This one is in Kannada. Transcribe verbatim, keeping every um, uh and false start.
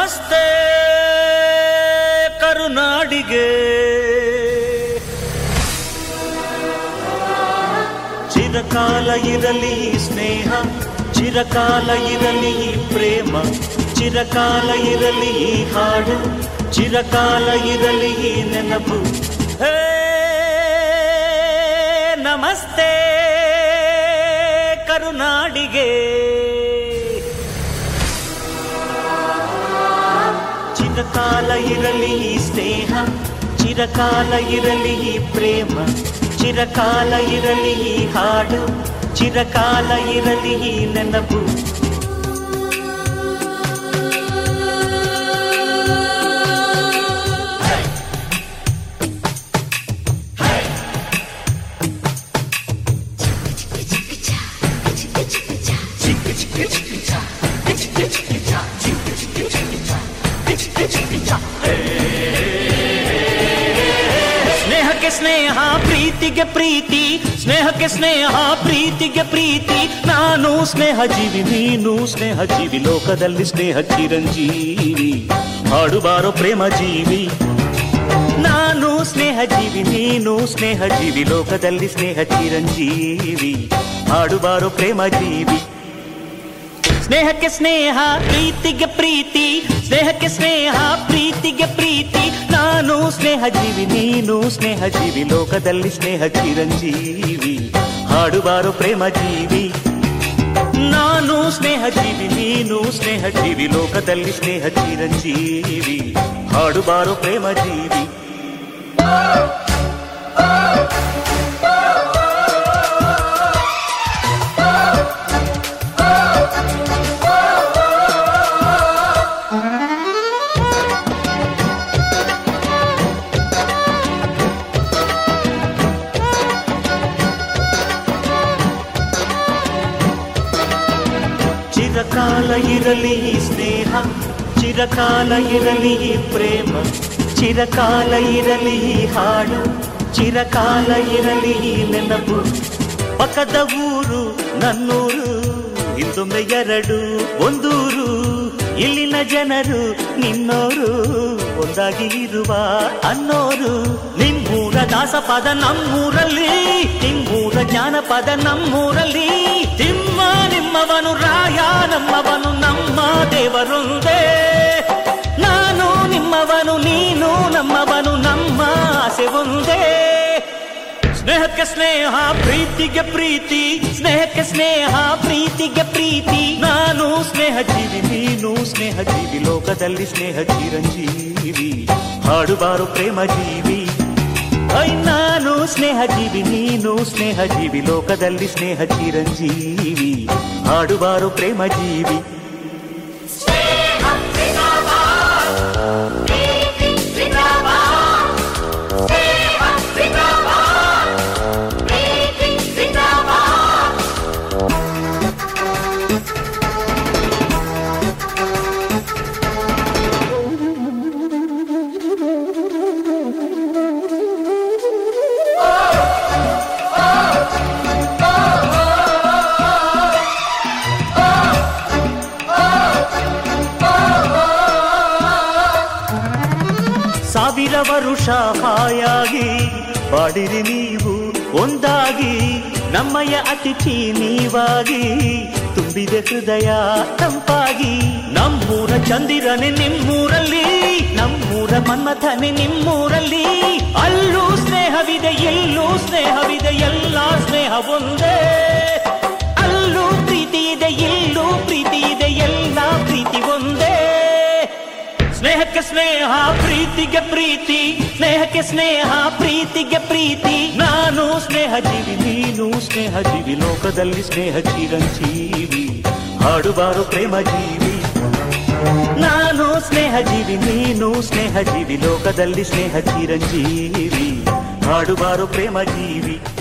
ನಮಸ್ತೆ ಕರುನಾಡಿಗೆ, ಚಿರಕಾಲ ಇರಲಿ ಸ್ನೇಹ, ಚಿರಕಾಲ ಇರಲಿ ಪ್ರೇಮ, ಚಿರಕಾಲ ಇರಲಿ ಹಾಡು, ಚಿರಕಾಲ ಇರಲಿ ನೆನಪು. ಹೇ ನಮಸ್ತೆ ಕರುನಾಡಿಗೆ, ಚಿರಕಾಲ ಇರಲಿ ಸ್ನೇಹ, ಚಿರಕಾಲ ಇರಲಿ ಪ್ರೇಮ, ಚಿರಕಾಲ ಇರಲಿ ಹಾಡು, ಚಿರಕಾಲ ಇರಲಿ ನೆನಪು. ಸ್ನೇಹಕ್ಕೆ ಸ್ನೇಹ, ಪ್ರೀತಿಗೆ ಪ್ರೀತಿ, ಸ್ನೇಹಕ್ಕೆ ಸ್ನೇಹ, ಪ್ರೀತಿಗೆ ಪ್ರೀತಿ. ನಾನು ಸ್ನೇಹ ಜೀವಿ, ನೀನು ಸ್ನೇಹ ಜೀವಿ, ಲೋಕದಲ್ಲಿ ಸ್ನೇಹ ಚಿರಂಜೀವಿ. ಹಾಡುಬಾರೋ ಪ್ರೇಮ ಜೀವಿ. ನಾನು ಸ್ನೇಹ ಜೀವಿ, ನೀನು ಸ್ನೇಹ ಜೀವಿ, ಲೋಕದಲ್ಲಿ ಸ್ನೇಹ ಚಿರಂಜೀವಿ. ಹಾಡುಬಾರೋ ಪ್ರೇಮ ಜೀವಿ. ಸ್ನೇಹಕ್ಕೆ ಸ್ನೇಹ, ಪ್ರೀತಿಗೆ ಪ್ರೀತಿ, ಸ್ನೇಹಕ್ಕೆ ಸ್ನೇಹ, ಪ್ರೀತಿಗೆ ಪ್ರೀತಿ. ನಾನು ಸ್ನೇಹ ಜೀವಿ, ನೀನು ಸ್ನೇಹ ಜೀವಿ, ಲೋಕದಲ್ಲಿ ಸ್ನೇಹ ಚಿರಂಜೀವಿ. ಹಾಡುಬಾರೋ ಪ್ರೇಮ ಜೀವಿ. ನಾನು ಸ್ನೇಹ ಜೀವಿ, ನೀನು ಸ್ನೇಹ ಜೀವಿ, ಲೋಕದಲ್ಲಿ ಸ್ನೇಹ ಚಿರಂಜೀವಿ. ಹಾಡುಬಾರೋ ಪ್ರೇಮ ಜೀವಿ. ಚಿರಕಾಲ ಇರಲಿ ಸ್ನೇಹ, ಚಿರಕಾಲ ಇರಲಿ ಪ್ರೇಮ, ಚಿರಕಾಲ ಇರಲಿ ಹಾಡು, ಚಿರಕಾಲ ಇರಲಿ ನೆನಪು. ಪಕ್ಕದ ಊರು ನನ್ನೂರು, ಹಿಂದೊಮ್ಮೆ ಎರಡು ಒಂದೂರು, ಇಲ್ಲಿನ ಜನರು ನಿನ್ನೋರು, ಒಂದಾಗಿ ಇರುವ ಅನ್ನೋರು. ನಿಮ್ಮೂರ ದಾಸಪದ ನಮ್ಮೂರಲ್ಲಿ, ನಿಮ್ಮೂರ ಜಾನಪದ ನಮ್ಮೂರಲ್ಲಿ. ತಿಮ್ಮ ನಿಮ್ಮವನು, ರಾಯ ನಮ್ಮವನು, ನಮ್ಮ ದೇವರೊಂದೇ. ನಾನು ನಿಮ್ಮವನು, ನೀನು ನಮ್ಮವನು, ನಮ್ಮ ಆಸೆ ಒಂದೇ. ಸ್ನೇಹಕ್ಕೆ ಸ್ನೇಹ, ಪ್ರೀತಿಗೆ ಪ್ರೀತಿ, ಸ್ನೇಹಕ್ಕೆ ಸ್ನೇಹ, ಪ್ರೀತಿಗೆ ಪ್ರೀತಿ. ನಾನು ಸ್ನೇಹ ಜೀವಿ, ನೀನು ಸ್ನೇಹ ಜೀವಿ, ಲೋಕದಲ್ಲಿ ಸ್ನೇಹ ಚಿರಂಜೀವಿ. ಹಾಡುಬಾರೋ ಪ್ರೇಮ ಜೀವಿ. ಐ ನಾನು ಸ್ನೇಹ ಜೀವಿ, ನೀನು ಸ್ನೇಹ ಜೀವಿ, ಲೋಕದಲ್ಲಿ ಸ್ನೇಹ ಚಿರಂಜೀವಿ. ಹಾಡುಬಾರೋ ಪ್ರೇಮ ಜೀವಿ. ಸಾವಿರ ವರುಷ ಹಾಯಾಗಿ ಬಾಡಿರಿ ನೀವು ಒಂದಾಗಿ, ನಮ್ಮಯ ಅತಿಥಿ ನೀವಾಗಿ, ತುಂಬಿದೆ ಹೃದಯ ತಂಪಾಗಿ. ನಮ್ಮೂರ ಚಂದಿರನೆ ನಿಮ್ಮೂರಲ್ಲಿ, ನಮ್ಮೂರ ಮನ್ಮಥನೆ ನಿಮ್ಮೂರಲ್ಲಿ. ಅಲ್ಲೂ ಸ್ನೇಹವಿದೆ, ಎಲ್ಲೂ ಸ್ನೇಹವಿದೆ, ಎಲ್ಲ ಸ್ನೇಹ ಒಂದೇ. ಅಲ್ಲೂ ಪ್ರೀತಿ ಇದೆ, ಇಲ್ಲೂ ಪ್ರೀತಿ ಇದೆ, ಎಲ್ಲ ಪ್ರೀತಿ ಒಂದೇ. ಸ್ನೇಹಕ್ಕೆ ಸ್ನೇಹ, ಪ್ರೀತಿಗೆ ಪ್ರೀತಿ, ಸ್ನೇಹಕ್ಕೆ ಸ್ನೇಹ, ಪ್ರೀತಿಗೆ ಪ್ರೀತಿ. ನಾನು ಸ್ನೇಹ ಜೀವಿ, ನೀನು ಸ್ನೇಹ ಜೀವಿ, ಲೋಕದಲ್ಲಿ ಸ್ನೇಹ ಚಿರಂಜೀವಿ. ಹಾಡುಬಾರೋ ಪ್ರೇಮ ಜೀವಿ. ನಾನು ಸ್ನೇಹ ಜೀವಿ, ನೀನು ಸ್ನೇಹ ಜೀವಿ, ಲೋಕದಲ್ಲಿ ಸ್ನೇಹ ಚಿರಂಜೀವಿ. ಹಾಡುಬಾರೋ ಪ್ರೇಮ ಜೀವಿ.